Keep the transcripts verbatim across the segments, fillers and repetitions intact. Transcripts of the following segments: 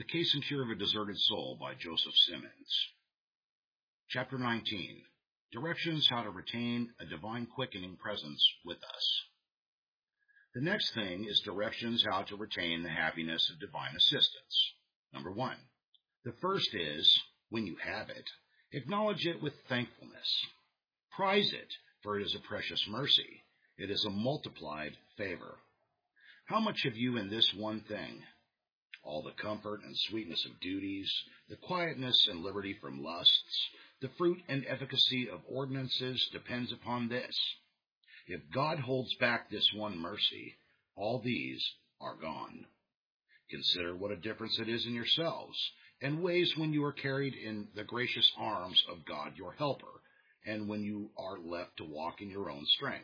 The Case and Cure of a Deserted Soul by Joseph Simmons. Chapter nineteen. Directions how to retain a divine quickening presence with us. The next thing is directions how to retain the happiness of divine assistance. Number one. The first is, when you have it, acknowledge it with thankfulness. Prize it, for it is a precious mercy. It is a multiplied favor. How much have you in this one thing? All the comfort and sweetness of duties, the quietness and liberty from lusts, the fruit and efficacy of ordinances depends upon this. If God holds back this one mercy, all these are gone. Consider what a difference it is in yourselves, and ways when you are carried in the gracious arms of God your helper, and when you are left to walk in your own strength.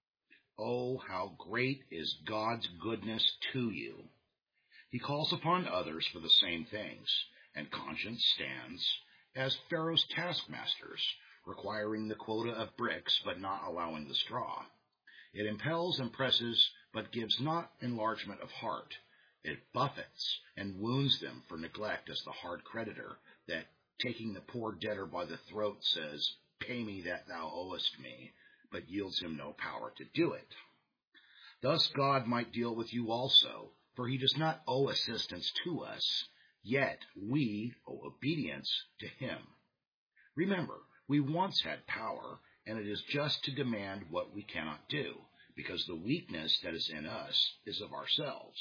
Oh, how great is God's goodness to you! He calls upon others for the same things, and conscience stands as Pharaoh's taskmasters, requiring the quota of bricks but not allowing the straw. It impels and presses but gives not enlargement of heart. It buffets and wounds them for neglect as the hard creditor that, taking the poor debtor by the throat, says, "Pay me that thou owest me," but yields him no power to do it. Thus God might deal with you also, for he does not owe assistance to us, yet we owe obedience to him. Remember, we once had power, and it is just to demand what we cannot do, because the weakness that is in us is of ourselves.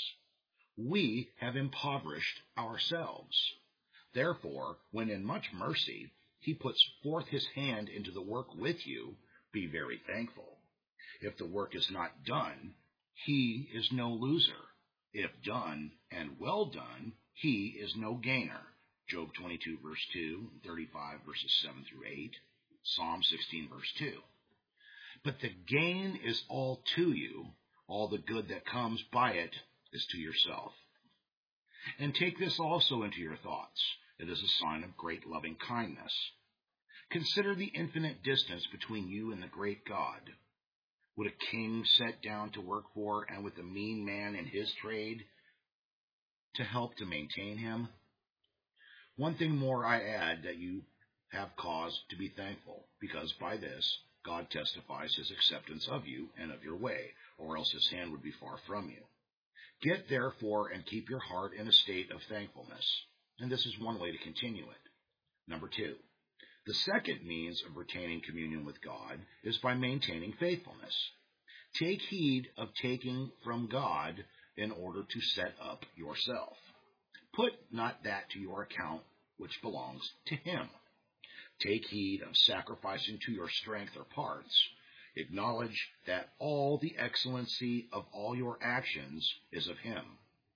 We have impoverished ourselves. Therefore, when in much mercy he puts forth his hand into the work with you, be very thankful. If the work is not done, he is no loser. If done, and well done, he is no gainer. Job twenty-two, verse two, thirty-five, verses seven through eight, Psalm sixteen, verse two. But the gain is all to you, all the good that comes by it is to yourself. And take this also into your thoughts. It is a sign of great loving kindness. Consider the infinite distance between you and the great God. Would a king set down to work for, and with a mean man in his trade, to help to maintain him? One thing more I add, that you have cause to be thankful, because by this God testifies his acceptance of you and of your way, or else his hand would be far from you. Get therefore and keep your heart in a state of thankfulness, and this is one way to continue it. Number two. The second means of retaining communion with God is by maintaining faithfulness. Take heed of taking from God in order to set up yourself. Put not that to your account which belongs to him. Take heed of sacrificing to your strength or parts. Acknowledge that all the excellency of all your actions is of him.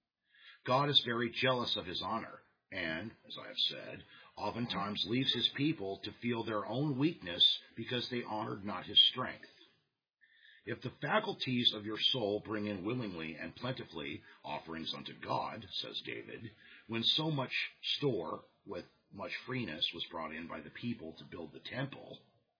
God is very jealous of his honor, and, as I have said, oftentimes leaves his people to feel their own weakness because they honored not his strength. If the faculties of your soul bring in willingly and plentifully offerings unto God, says David, when so much store with much freeness was brought in by the people to build the temple.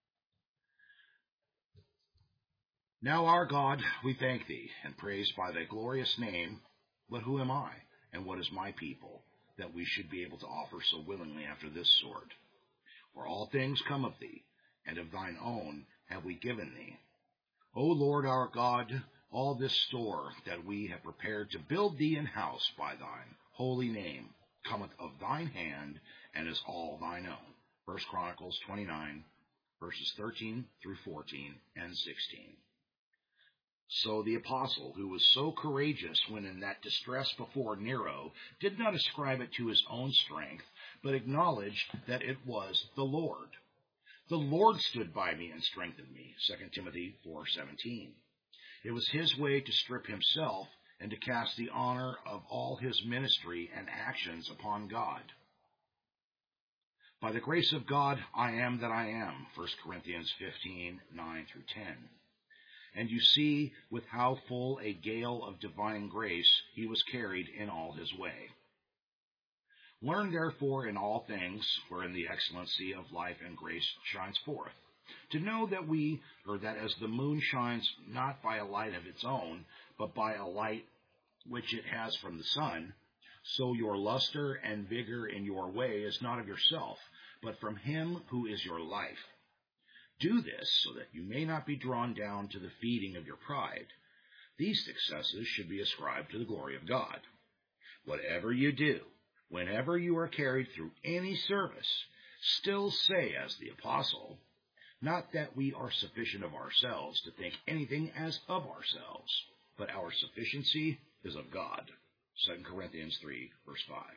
Now our God, we thank thee and praise by thy glorious name. But who am I, and what is my people, that we should be able to offer so willingly after this sort? For all things come of thee, and of thine own have we given thee. O Lord our God, all this store that we have prepared to build thee an house by thine holy name cometh of thine hand, and is all thine own. First Chronicles twenty-nine, verses thirteen through fourteen and sixteen. So the apostle, who was so courageous when in that distress before Nero, did not ascribe it to his own strength, but acknowledged that it was the Lord. The Lord stood by me and strengthened me, Second Timothy four seventeen. It was his way to strip himself and to cast the honor of all his ministry and actions upon God. By the grace of God, I am that I am, First Corinthians fifteen, nine through ten. And you see with how full a gale of divine grace he was carried in all his way. Learn therefore in all things, wherein the excellency of life and grace shines forth, to know that we, or that as the moon shines not by a light of its own, but by a light which it has from the sun, So your luster and vigor in your way is not of yourself, but from him who is your life. Do this so that you may not be drawn down to the feeding of your pride. These successes should be ascribed to the glory of God. Whatever you do, whenever you are carried through any service, still say as the apostle, not that we are sufficient of ourselves to think anything as of ourselves, but our sufficiency is of God. Second Corinthians three, verse five.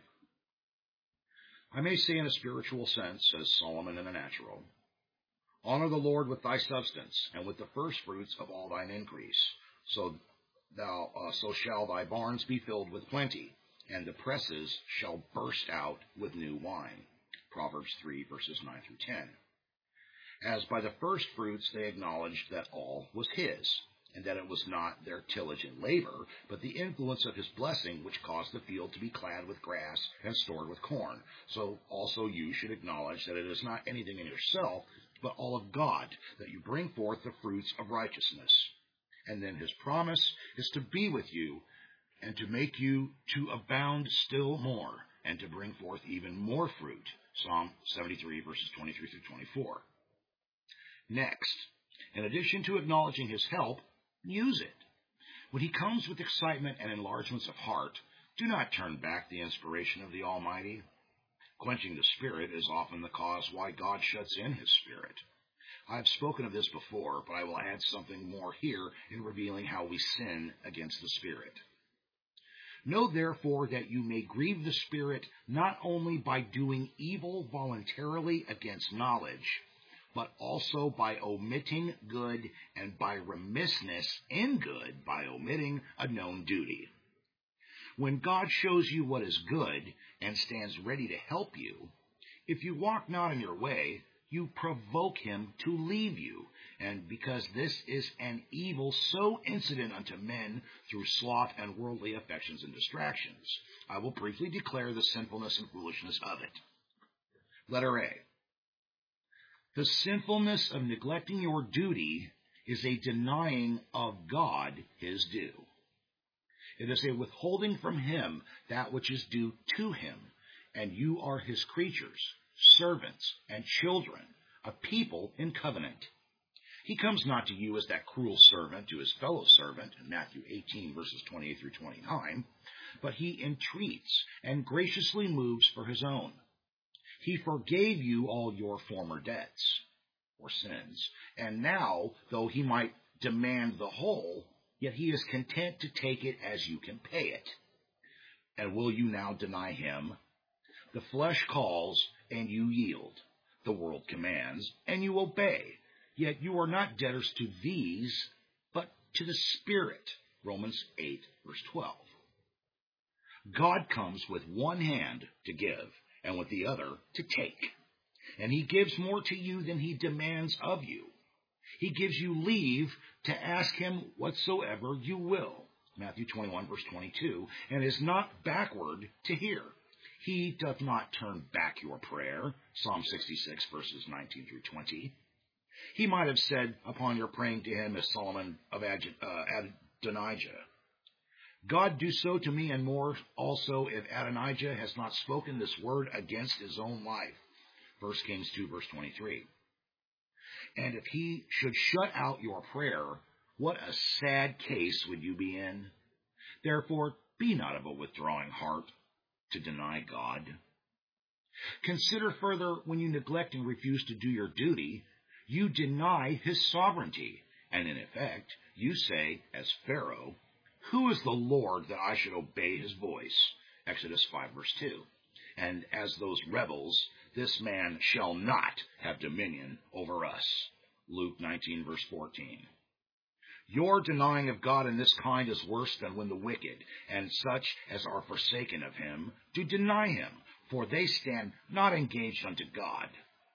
I may say in a spiritual sense, says Solomon in the natural, honor the Lord with thy substance, and with the firstfruits of all thine increase. So thou, uh, so shall thy barns be filled with plenty, and the presses shall burst out with new wine. Proverbs three, verses nine through ten. As by the firstfruits they acknowledged that all was his, and that it was not their tillage and labor, but the influence of his blessing which caused the field to be clad with grass and stored with corn. So also you should acknowledge that it is not anything in yourself, but all of God, that you bring forth the fruits of righteousness. And then his promise is to be with you, and to make you to abound still more, and to bring forth even more fruit. Psalm seventy-three, verses twenty-three through twenty-four. Next, in addition to acknowledging his help, use it. When he comes with excitement and enlargements of heart, do not turn back the inspiration of the Almighty. Quenching the Spirit is often the cause why God shuts in his Spirit. I have spoken of this before, but I will add something more here in revealing how we sin against the Spirit. Know therefore that you may grieve the Spirit not only by doing evil voluntarily against knowledge, but also by omitting good, and by remissness in good by omitting a known duty. When God shows you what is good and stands ready to help you, if you walk not in your way, you provoke him to leave you, and because this is an evil so incident unto men through sloth and worldly affections and distractions, I will briefly declare the sinfulness and foolishness of it. Letter A. The sinfulness of neglecting your duty is a denying of God his due. It is a withholding from him that which is due to him, and you are his creatures, servants, and children, a people in covenant. He comes not to you as that cruel servant to his fellow servant, in Matthew eighteen, verses twenty-eight through twenty-nine, but he entreats and graciously moves for his own. He forgave you all your former debts, or sins, and now, though he might demand the whole, yet he is content to take it as you can pay it. And will you now deny him? The flesh calls, and you yield. The world commands, and you obey. Yet you are not debtors to these, but to the Spirit. Romans eight, verse twelve. God comes with one hand to give, and with the other to take. And he gives more to you than he demands of you. He gives you leave to ask him whatsoever you will. Matthew twenty-one, verse twenty-two, and is not backward to hear. He doth not turn back your prayer. Psalm sixty-six, verses nineteen through twenty. He might have said upon your praying to him as Solomon of Adonijah, God do so to me and more also if Adonijah has not spoken this word against his own life. First Kings two, verse twenty-three. And if he should shut out your prayer, what a sad case would you be in? Therefore, be not of a withdrawing heart to deny God. Consider further, when you neglect and refuse to do your duty, you deny his sovereignty, and in effect, you say, as Pharaoh, who is the Lord that I should obey his voice? Exodus five, verse two. And as those rebels, this man shall not have dominion over us. Luke nineteen, verse fourteen. Your denying of God in this kind is worse than when the wicked, and such as are forsaken of him, do deny him, for they stand not engaged unto God.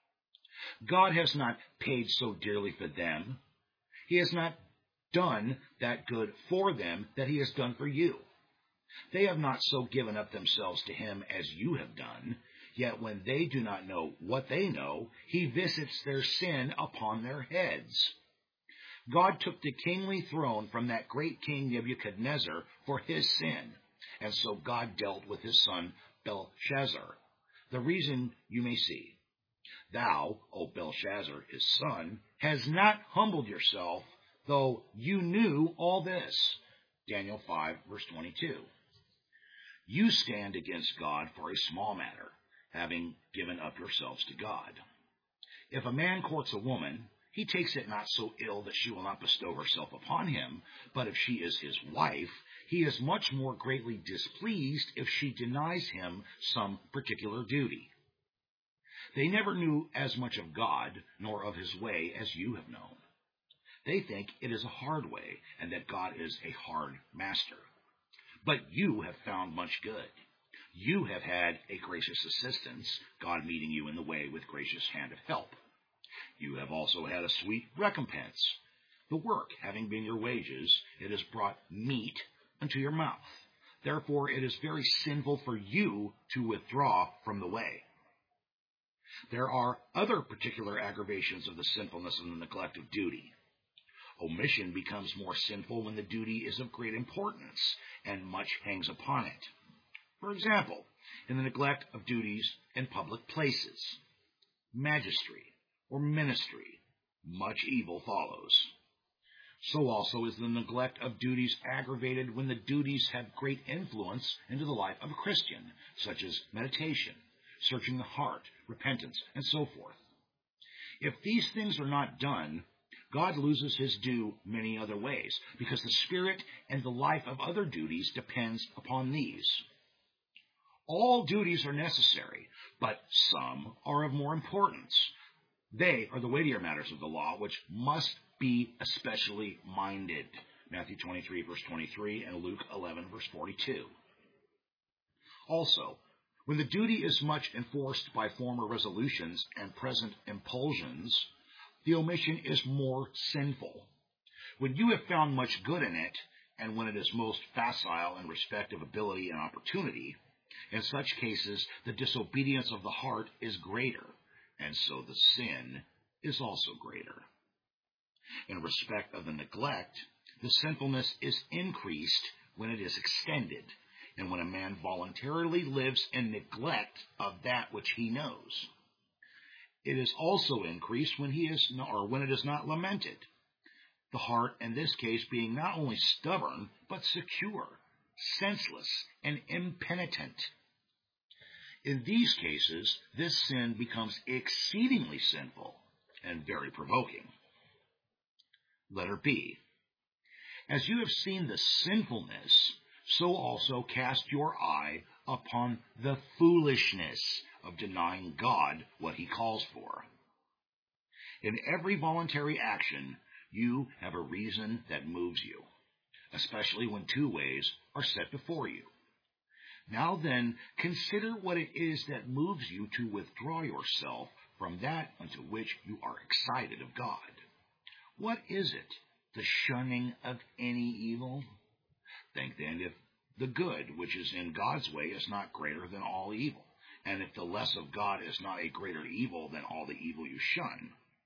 God has not paid so dearly for them. He has not done that good for them that he has done for you. They have not so given up themselves to him as you have done, yet when they do not know what they know, he visits their sin upon their heads. God took the kingly throne from that great king Nebuchadnezzar for his sin, And so God dealt with his son Belshazzar. The reason you may see. Thou, O Belshazzar, his son, has not humbled yourself, though you knew all this. Daniel five, verse twenty-two. You stand against God for a small matter, having given up yourselves to God. If a man courts a woman, he takes it not so ill that she will not bestow herself upon him, but if she is his wife, he is much more greatly displeased if she denies him some particular duty. They never knew as much of God, nor of his way, as you have known. They think it is a hard way, and that God is a hard master. But you have found much good. You have had a gracious assistance, God meeting you in the way with gracious hand of help. You have also had a sweet recompense. The work having been your wages, it has brought meat unto your mouth. Therefore it is very sinful for you to withdraw from the way. There are other particular aggravations of the sinfulness and the neglect of duty. Omission becomes more sinful when the duty is of great importance, and much hangs upon it. For example, in the neglect of duties in public places, magistracy, or ministry, much evil follows. So also is the neglect of duties aggravated when the duties have great influence into the life of a Christian, such as meditation, searching the heart, repentance, and so forth. If these things are not done, God loses his due many other ways, because the spirit and the life of other duties depends upon these. All duties are necessary, but some are of more importance. They are the weightier matters of the law, which must be especially minded. Matthew twenty-three, verse twenty-three, and Luke eleven, verse forty-two. Also, when the duty is much enforced by former resolutions and present impulsions, the omission is more sinful. When you have found much good in it, and when it is most facile in respect of ability and opportunity, in such cases the disobedience of the heart is greater, and so the sin is also greater. In respect of the neglect, the sinfulness is increased when it is extended, and when a man voluntarily lives in neglect of that which he knows. It is also increased when he is not, or when it is not lamented. The heart, in this case, being not only stubborn, but secure, senseless, and impenitent. In these cases, this sin becomes exceedingly sinful and very provoking. Letter B. As you have seen the sinfulness, so also cast your eye upon the foolishness of denying God what he calls for. In every voluntary action, you have a reason that moves you, especially when two ways are set before you. Now then, consider what it is that moves you to withdraw yourself from that unto which you are excited of God. What is it? The shunning of any evil? Think then if the good which is in God's way is not greater than all evil, and if the less of God is not a greater evil than all the evil you shun.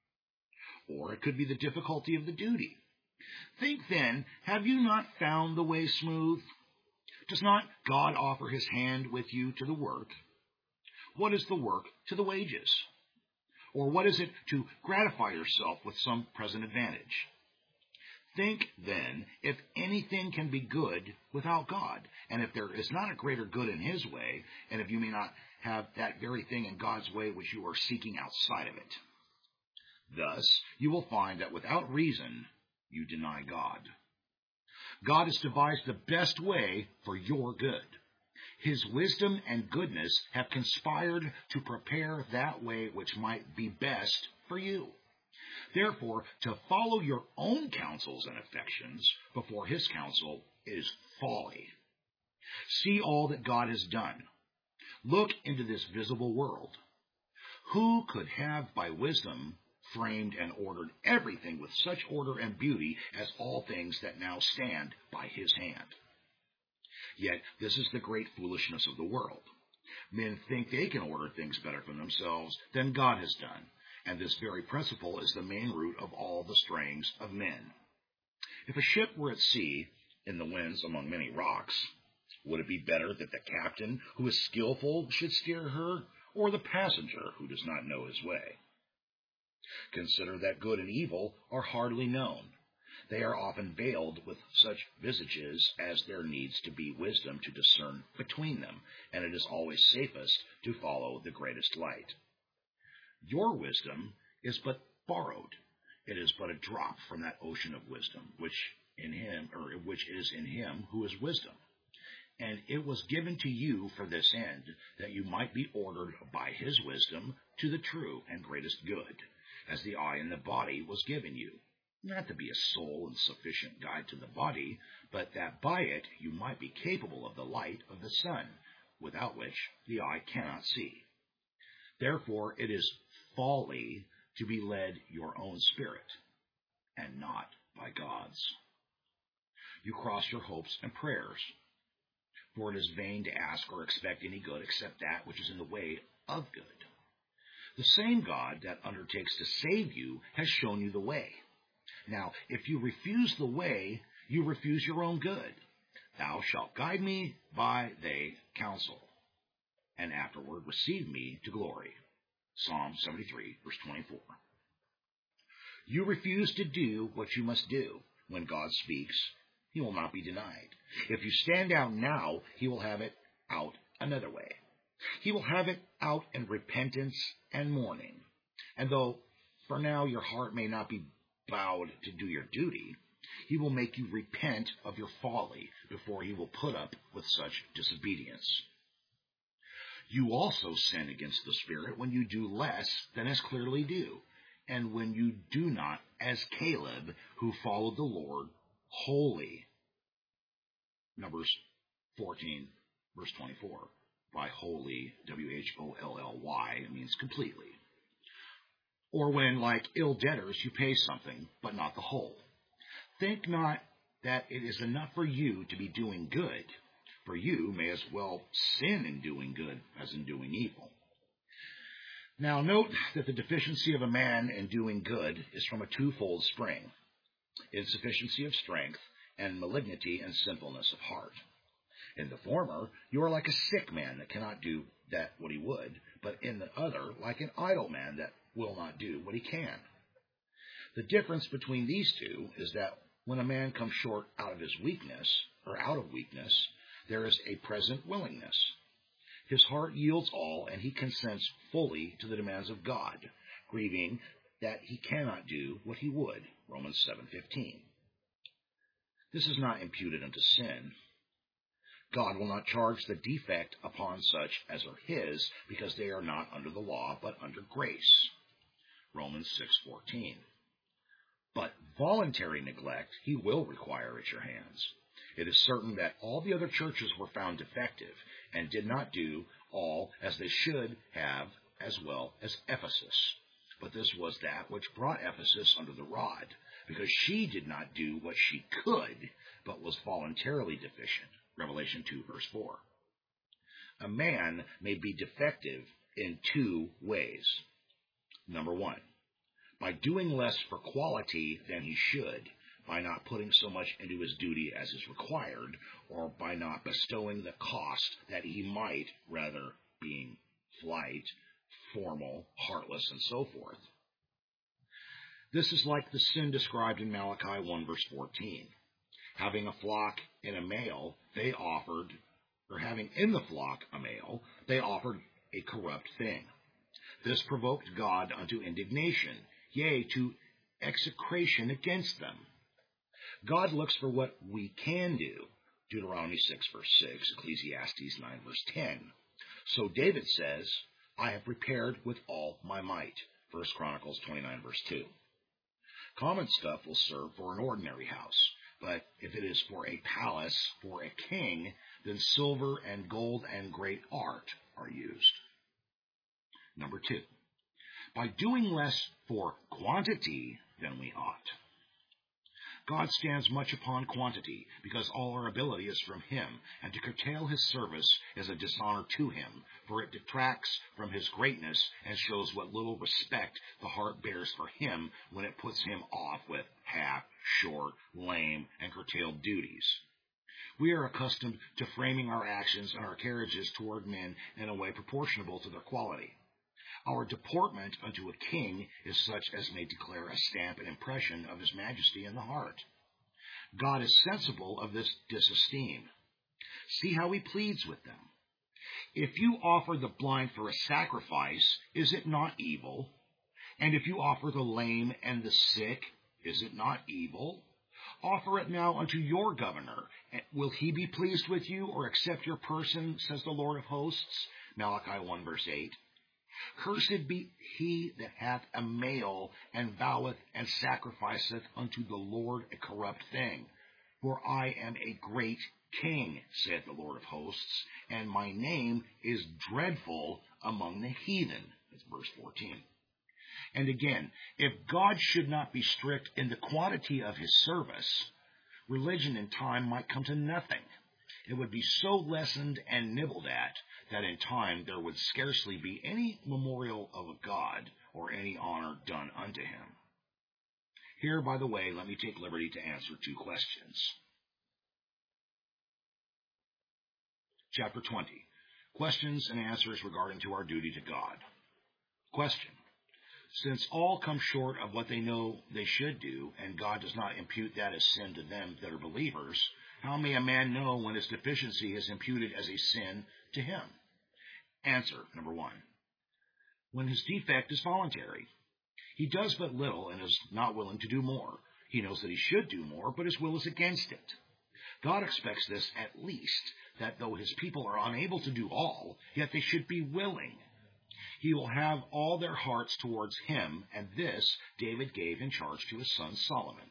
Or it could be the difficulty of the duty. Think then, have you not found the way smooth? Does not God offer his hand with you to the work? What is the work to the wages? Or what is it to gratify yourself with some present advantage? Think, then, if anything can be good without God, and if there is not a greater good in his way, and if you may not have that very thing in God's way which you are seeking outside of it. Thus, you will find that without reason, you deny God. God has devised the best way for your good. His wisdom and goodness have conspired to prepare that way which might be best for you. Therefore, to follow your own counsels and affections before his counsel is folly. See all that God has done. Look into this visible world. Who could have by wisdom framed and ordered everything with such order and beauty as all things that now stand by his hand? Yet this is the great foolishness of the world. Men think they can order things better for themselves than God has done, and this very principle is the main root of all the strayings of men. If a ship were at sea, in the winds among many rocks, Would it be better that the captain who is skillful should steer her, or the passenger who does not know his way? Consider that good and evil are hardly known. They are often veiled with such visages as there needs to be wisdom to discern between them, and it is always safest to follow the greatest light. Your wisdom is but borrowed. It is but a drop from that ocean of wisdom, which in him, or which is in him who is wisdom. And it was given to you for this end, that you might be ordered by his wisdom to the true and greatest good, as the eye in the body was given you, not to be a sole and sufficient guide to the body, but that by it you might be capable of the light of the sun, without which the eye cannot see. Therefore it is folly to be led your own spirit, and not by God's. You cross your hopes and prayers, for it is vain to ask or expect any good except that which is in the way of good. The same God that undertakes to save you has shown you the way. Now, if you refuse the way, you refuse your own good. Thou shalt guide me by thy counsel, and afterward receive me to glory. Psalm seventy-three, verse twenty-four. You refuse to do what you must do. When God speaks, he will not be denied. If you stand out now, he will have it out another way. He will have it out in repentance and mourning. And though for now your heart may not be bowed to do your duty, he will make you repent of your folly before he will put up with such disobedience. You also sin against the Spirit when you do less than as clearly do, and when you do not as Caleb, who followed the Lord wholly. Numbers fourteen, verse twenty-four. By wholly, W H O L L Y, it means completely. Or when, like ill debtors, you pay something, but not the whole. Think not that it is enough for you to be doing good, for you may as well sin in doing good as in doing evil. Now note that the deficiency of a man in doing good is from a twofold spring: insufficiency of strength and malignity and sinfulness of heart. In the former, you are like a sick man that cannot do that what he would, but in the other, like an idle man that will not do what he can. The difference between these two is that when a man comes short out of his weakness, or out of weakness, there is a present willingness. His heart yields all, and he consents fully to the demands of God, grieving that he cannot do what he would. Romans seven fifteen. This is not imputed unto sin. God will not charge the defect upon such as are his, because they are not under the law, but under grace. Romans six fourteen. But voluntary neglect he will require at your hands. It is certain that all the other churches were found defective, and did not do all as they should have, as well as Ephesus. But this was that which brought Ephesus under the rod, because she did not do what she could, but was voluntarily deficient. Revelation two, verse four. A man may be defective in two ways. Number one, by doing less for quality than he should, by not putting so much into his duty as is required, or by not bestowing the cost that he might, rather being flight, formal, heartless, and so forth. This is like the sin described in Malachi one, verse fourteen. Having a flock in a male, they offered, or having in the flock a male, they offered a corrupt thing. This provoked God unto indignation, yea, to execration against them. God looks for what we can do. Deuteronomy six, verse six, Ecclesiastes nine, verse ten. So David says, I have prepared with all my might. First Chronicles twenty-nine, verse two. Common stuff will serve for an ordinary house, but if it is for a palace, for a king, then silver and gold and great art are used. Number two, by doing less for quantity than we ought. God stands much upon quantity, because all our ability is from him, and to curtail his service is a dishonor to him, for it detracts from his greatness and shows what little respect the heart bears for him when it puts him off with half, short, lame, and curtailed duties. We are accustomed to framing our actions and our carriages toward men in a way proportionable to their quality. Our deportment unto a king is such as may declare a stamp and impression of his majesty in the heart. God is sensible of this disesteem. See how he pleads with them. If you offer the blind for a sacrifice, is it not evil? And if you offer the lame and the sick, is it not evil? Offer it now unto your governor. Will he be pleased with you, or accept your person, says the Lord of hosts? Malachi one, verse eight. Cursed be he that hath a male, and voweth and sacrificeth unto the Lord a corrupt thing. For I am a great king, saith the Lord of hosts, and my name is dreadful among the heathen. That's verse fourteen. And again, if God should not be strict in the quantity of his service, religion in time might come to nothing. It would be so lessened and nibbled at that in time there would scarcely be any memorial of a God or any honor done unto him. Here, by the way, let me take liberty to answer two questions. Chapter twenty. Questions and answers regarding to our duty to God. Question. Since all come short of what they know they should do, and God does not impute that as sin to them that are believers, how may a man know when his deficiency is imputed as a sin to him? Answer, number one. When his defect is voluntary. He does but little and is not willing to do more. He knows that he should do more, but his will is against it. God expects this at least, that though his people are unable to do all, yet they should be willing. He will have all their hearts towards him, and this David gave in charge to his son Solomon.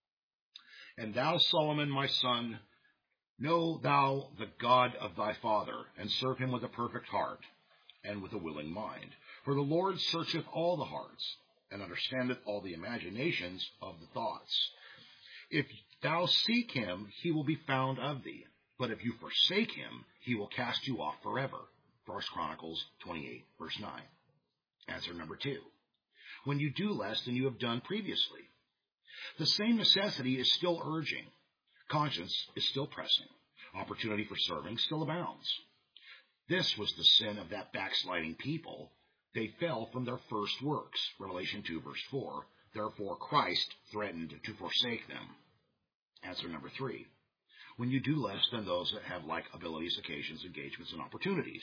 And thou, Solomon, my son, know thou the God of thy father, and serve him with a perfect heart, and with a willing mind. For the Lord searcheth all the hearts, and understandeth all the imaginations of the thoughts. If thou seek him, he will be found of thee. But if you forsake him, he will cast you off forever. First Chronicles twenty-eight, verse nine. Answer number two. When you do less than you have done previously. The same necessity is still urging. Conscience is still pressing. Opportunity for serving still abounds. This was the sin of that backsliding people. They fell from their first works. Revelation two, verse four. Therefore Christ threatened to forsake them. Answer number three. When you do less than those that have like abilities, occasions, engagements, and opportunities.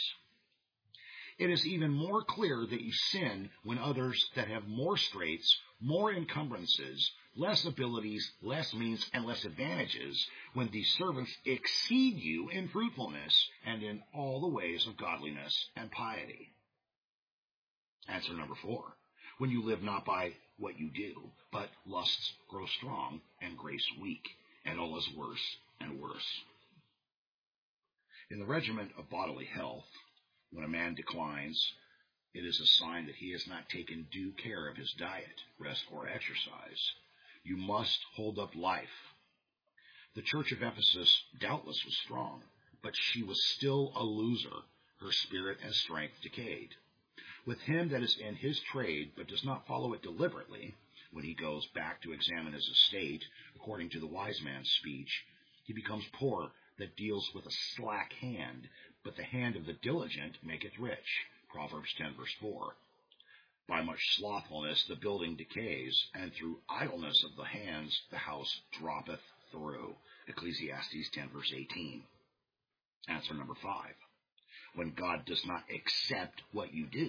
It is even more clear that you sin when others that have more straits, more encumbrances, less abilities, less means, and less advantages, when these servants exceed you in fruitfulness and in all the ways of godliness and piety. Answer number four. When you live not by what you do, but lusts grow strong and grace weak, and all is worse and worse. In the regiment of bodily health, when a man declines, it is a sign that he has not taken due care of his diet, rest, or exercise. You must hold up life. The church of Ephesus doubtless was strong, but she was still a loser. Her spirit and strength decayed. With him that is in his trade, but does not follow it deliberately, when he goes back to examine his estate, according to the wise man's speech, he becomes poor that deals with a slack hand, but the hand of the diligent maketh rich. Proverbs ten, verse four. By much slothfulness the building decays, and through idleness of the hands the house droppeth through. Ecclesiastes ten, verse eighteen. Answer number five. When God does not accept what you do.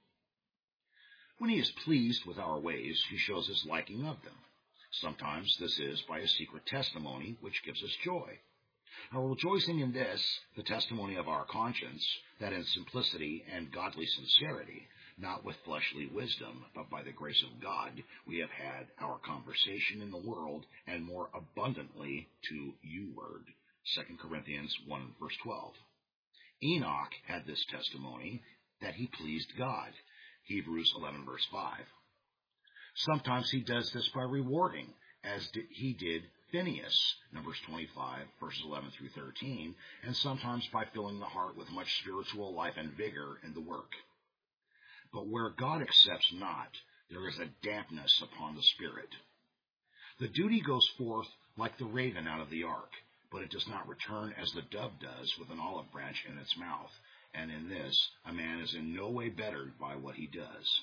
When he is pleased with our ways, he shows his liking of them. Sometimes this is by a secret testimony, which gives us joy. Our rejoicing in this, the testimony of our conscience, that in simplicity and godly sincerity, not with fleshly wisdom, but by the grace of God, we have had our conversation in the world, and more abundantly to you-ward. Second Corinthians one, verse twelve. Enoch had this testimony, that he pleased God. Hebrews eleven, verse five. Sometimes he does this by rewarding, as he did Phineas, Numbers twenty-five, verses eleven through thirteen, and sometimes by filling the heart with much spiritual life and vigor in the work. But where God accepts not, there is a dampness upon the spirit. The duty goes forth like the raven out of the ark, but it does not return as the dove does with an olive branch in its mouth. And in this, a man is in no way bettered by what he does.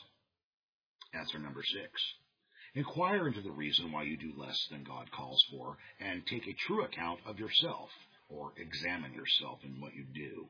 Answer number six. Inquire into the reason why you do less than God calls for, and take a true account of yourself, or examine yourself in what you do.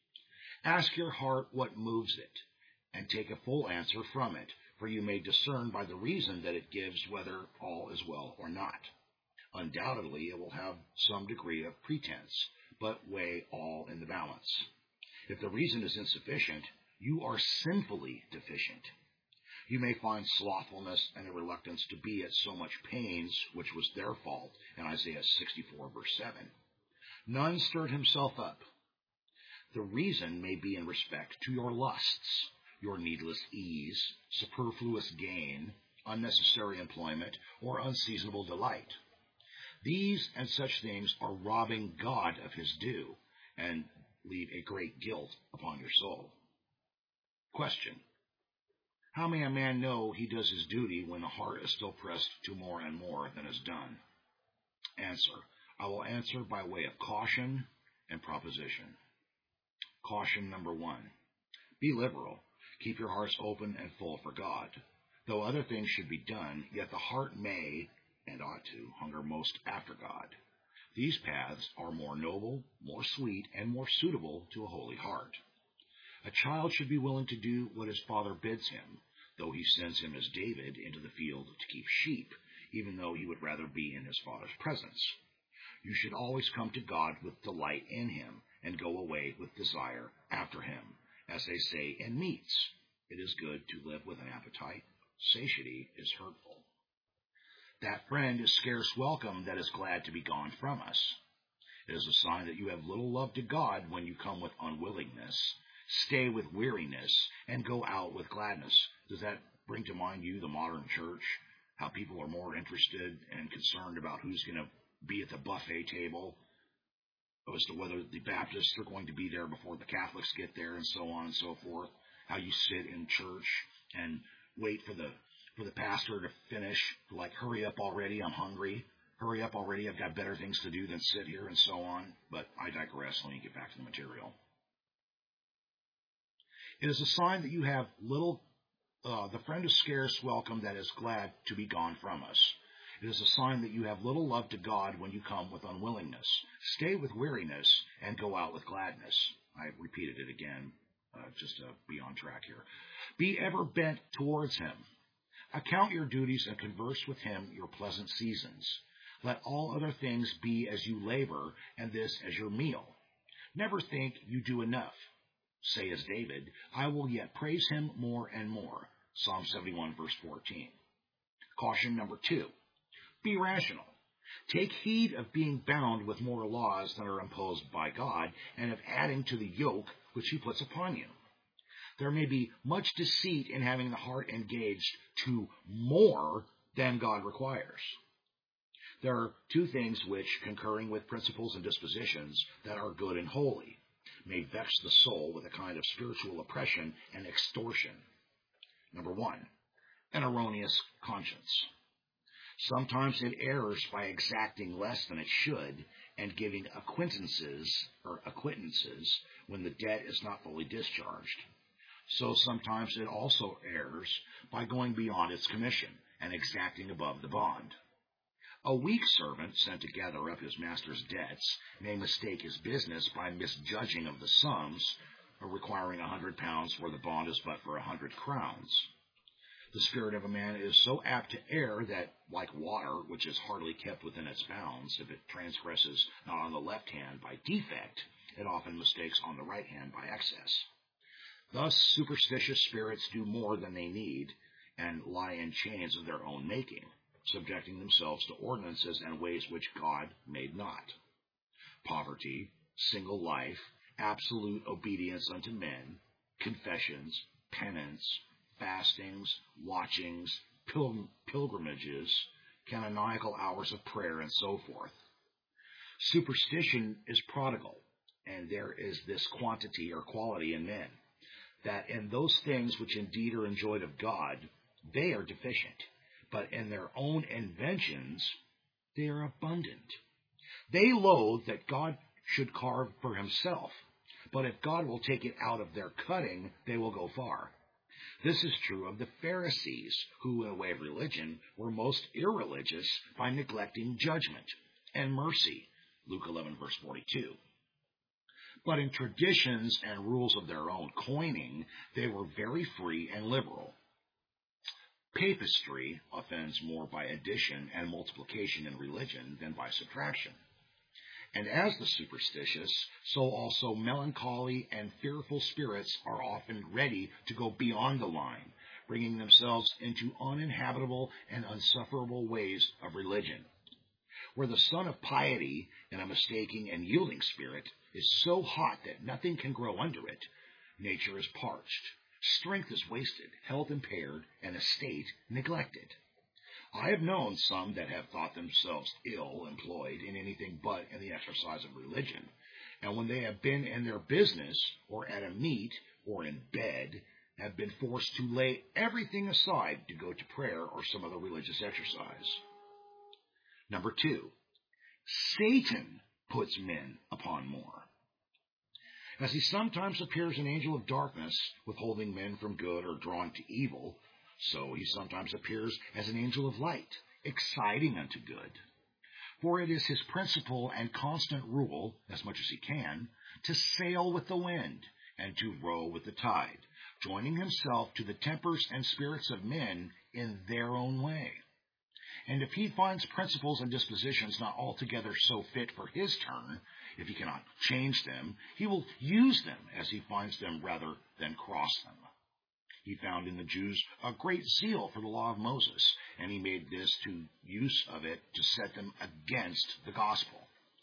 Ask your heart what moves it, and take a full answer from it, for you may discern by the reason that it gives whether all is well or not. Undoubtedly, it will have some degree of pretense, but weigh all in the balance. If the reason is insufficient, you are sinfully deficient. You may find slothfulness and a reluctance to be at so much pains, which was their fault, in Isaiah sixty-four, verse seven. None stirred himself up. The reason may be in respect to your lusts, your needless ease, superfluous gain, unnecessary employment, or unseasonable delight. These and such things are robbing God of his due, and leave a great guilt upon your soul. Question. How may a man know he does his duty when the heart is still pressed to more and more than is done? Answer. I will answer by way of caution and proposition. Caution number one. Be liberal. Keep your hearts open and full for God. Though other things should be done, yet the heart may, and ought to, hunger most after God. These paths are more noble, more sweet, and more suitable to a holy heart. A child should be willing to do what his father bids him, though he sends him as David into the field to keep sheep, even though he would rather be in his father's presence. You should always come to God with delight in him, and go away with desire after him. As they say in meats, it is good to live with an appetite. Satiety is hurtful. That friend is scarce welcome that is glad to be gone from us. It is a sign that you have little love to God when you come with unwillingness, stay with weariness, and go out with gladness. Does that bring to mind you the modern church? How people are more interested and concerned about who's going to be at the buffet table, as to whether the Baptists are going to be there before the Catholics get there, and so on and so forth. How you sit in church and wait for the for the pastor to finish, like, hurry up already, I'm hungry. Hurry up already, I've got better things to do than sit here, and so on. But I digress. Let me get back to the material. It is a sign that you have little, uh, the friend is scarce welcome that is glad to be gone from us. It is a sign that you have little love to God when you come with unwillingness. Stay with weariness and go out with gladness. I repeated it again, uh, just to be on track here. Be ever bent towards him. Account your duties and converse with him your pleasant seasons. Let all other things be as you labor, and this as your meal. Never think you do enough. Say as David, I will yet praise him more and more. Psalm seventy-one, verse fourteen. Caution number two. Be rational. Take heed of being bound with more laws than are imposed by God, and of adding to the yoke which he puts upon you. There may be much deceit in having the heart engaged to more than God requires. There are two things which, concurring with principles and dispositions that are good and holy, may vex the soul with a kind of spiritual oppression and extortion. Number one, an erroneous conscience. Sometimes it errs by exacting less than it should and giving acquittances or acquittances when the debt is not fully discharged. So sometimes it also errs by going beyond its commission and exacting above the bond. A weak servant sent to gather up his master's debts may mistake his business by misjudging of the sums, or requiring a hundred pounds where the bond is but for a hundred crowns. The spirit of a man is so apt to err that, like water, which is hardly kept within its bounds, if it transgresses not on the left hand by defect, it often mistakes on the right hand by excess. Thus, superstitious spirits do more than they need, and lie in chains of their own making, subjecting themselves to ordinances and ways which God made not. Poverty, single life, absolute obedience unto men, confessions, penance, fastings, watchings, pil- pilgrimages, canonical hours of prayer, and so forth. Superstition is prodigal, and there is this quantity or quality in men, that in those things which indeed are enjoyed of God, they are deficient, but in their own inventions they are abundant. They loathe that God should carve for himself, but if God will take it out of their cutting, they will go far. This is true of the Pharisees, who, in a way of religion, were most irreligious by neglecting judgment and mercy, Luke eleven, verse forty-two. But in traditions and rules of their own coining, they were very free and liberal. Papistry offends more by addition and multiplication in religion than by subtraction. And as the superstitious, so also melancholy and fearful spirits are often ready to go beyond the line, bringing themselves into uninhabitable and unsufferable ways of religion. Where the sun of piety in a mistaking and yielding spirit is so hot that nothing can grow under it, nature is parched, strength is wasted, health impaired, and estate neglected. I have known some that have thought themselves ill employed in anything but in the exercise of religion, and when they have been in their business, or at a meet, or in bed, have been forced to lay everything aside to go to prayer or some other religious exercise. Number two, Satan puts men upon more. As he sometimes appears an angel of darkness, withholding men from good or drawn to evil, so he sometimes appears as an angel of light, exciting unto good. For it is his principal and constant rule, as much as he can, to sail with the wind and to row with the tide, joining himself to the tempers and spirits of men in their own way. And if he finds principles and dispositions not altogether so fit for his turn, if he cannot change them, he will use them as he finds them rather than cross them. He found in the Jews a great zeal for the law of Moses, and he made this to use of it to set them against the gospel.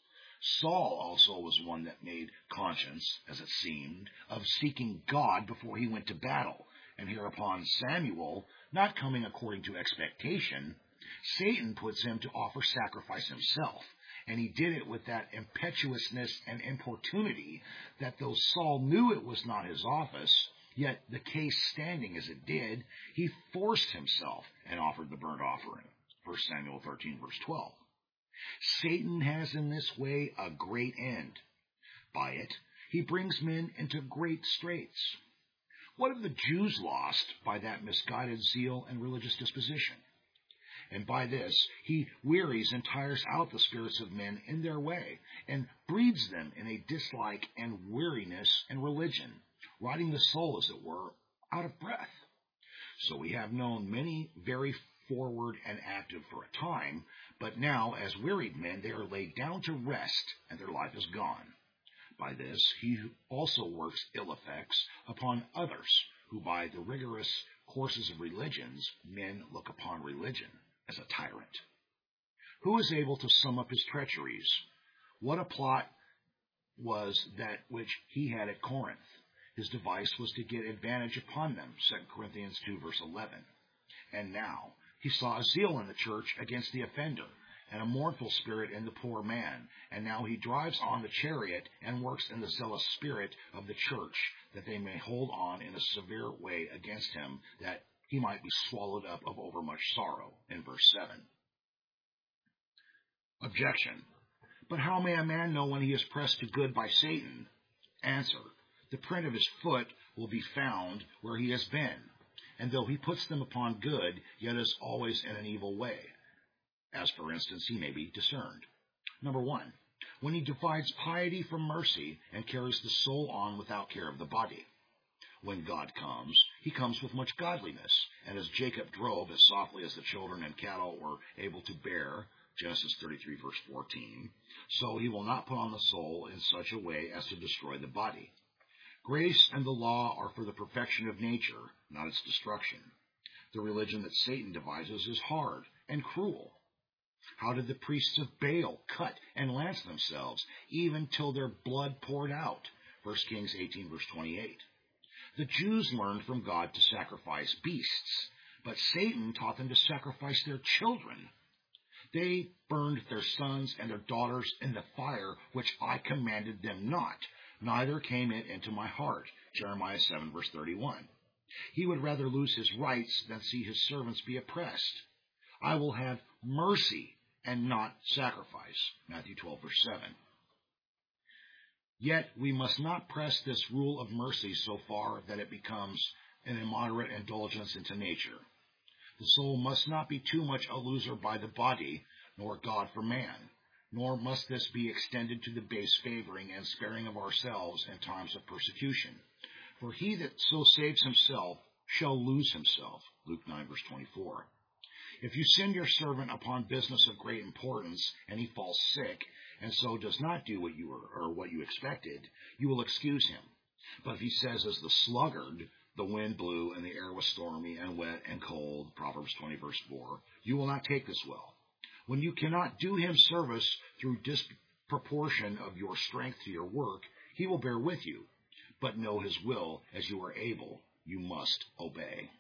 Saul also was one that made conscience, as it seemed, of seeking God before he went to battle, and hereupon Samuel, not coming according to expectation, Satan puts him to offer sacrifice himself, and he did it with that impetuousness and importunity that though Saul knew it was not his office, yet the case standing as it did, he forced himself and offered the burnt offering. First Samuel thirteen, verse twelve. Satan has in this way a great end. By it, he brings men into great straits. What have the Jews lost by that misguided zeal and religious disposition? And by this, he wearies and tires out the spirits of men in their way, and breeds them in a dislike and weariness in religion, riding the soul, as it were, out of breath. So we have known many very forward and active for a time, but now, as wearied men, they are laid down to rest, and their life is gone. By this, he also works ill effects upon others, who by the rigorous courses of religions, men look upon religion as a tyrant. Who is able to sum up his treacheries? What a plot was that which he had at Corinth. His device was to get advantage upon them, Second Corinthians two, verse eleven. And now he saw a zeal in the church against the offender, and a mournful spirit in the poor man, and now he drives on the chariot and works in the zealous spirit of the church, that they may hold on in a severe way against him, that he might be swallowed up of overmuch sorrow, in verse seven. Objection. But how may a man know when he is pressed to good by Satan? Answer. The print of his foot will be found where he has been, and though he puts them upon good, yet is always in an evil way. As, for instance, he may be discerned. Number one, when he divides piety from mercy and carries the soul on without care of the body. When God comes, he comes with much godliness, and as Jacob drove as softly as the children and cattle were able to bear, Genesis thirty-three, verse fourteen, so he will not put on the soul in such a way as to destroy the body. Grace and the law are for the perfection of nature, not its destruction. The religion that Satan devises is hard and cruel. How did the priests of Baal cut and lance themselves, even till their blood poured out? First Kings eighteen, verse twenty-eight. The Jews learned from God to sacrifice beasts, but Satan taught them to sacrifice their children. They burned their sons and their daughters in the fire, which I commanded them not, neither came it into my heart. Jeremiah seven, verse thirty-one. He would rather lose his rights than see his servants be oppressed. I will have mercy and not sacrifice. Matthew twelve, verse seven. Yet we must not press this rule of mercy so far that it becomes an immoderate indulgence into nature. The soul must not be too much a loser by the body, nor God for man, nor must this be extended to the base favoring and sparing of ourselves in times of persecution. For he that so saves himself shall lose himself. Luke nine, verse twenty-four. If you send your servant upon business of great importance, and he falls sick, and so does not do what you were, or what you expected, you will excuse him. But if he says, as the sluggard, the wind blew, and the air was stormy, and wet, and cold, Proverbs twenty, verse four, you will not take this well. When you cannot do him service through disproportion of your strength to your work, he will bear with you. But know his will, as you are able, you must obey.